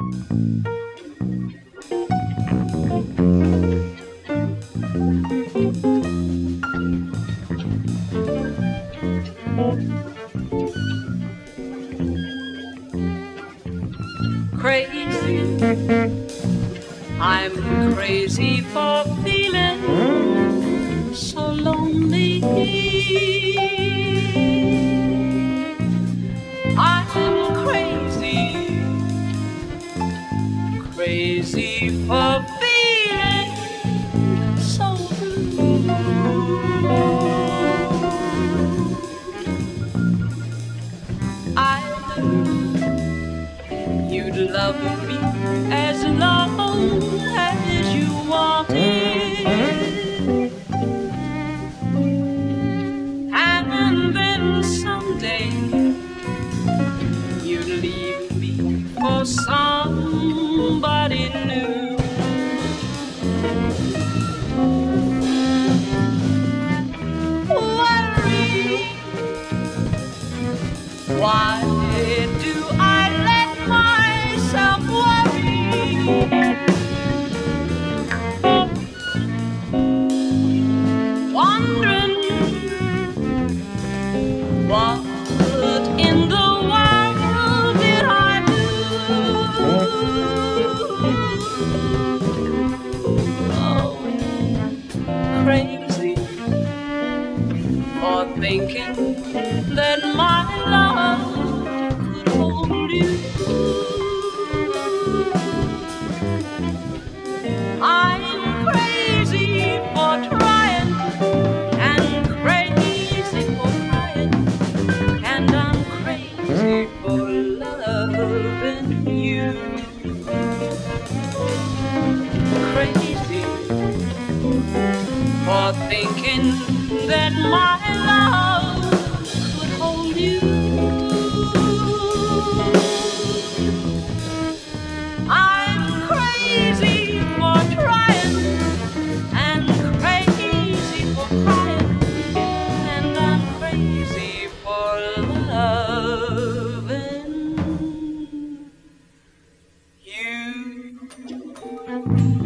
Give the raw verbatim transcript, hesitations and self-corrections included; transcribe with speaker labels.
Speaker 1: Crazy, I'm crazy for feeling so lonely. I'm crazy, crazy for feeling so blue. I You'd love me as long as you wanted, and then someday you'd leave me for somebody new. Worry, why do I let myself worry? Wondering what in the world did I do? Oh, crazy for thinking that my love could hold you. I'm crazy for trying and crazy for crying, and I'm crazy for loving you. Crazy for thinking that my love could hold you. I'm crazy for trying and crazy for crying, and I'm crazy for loving you.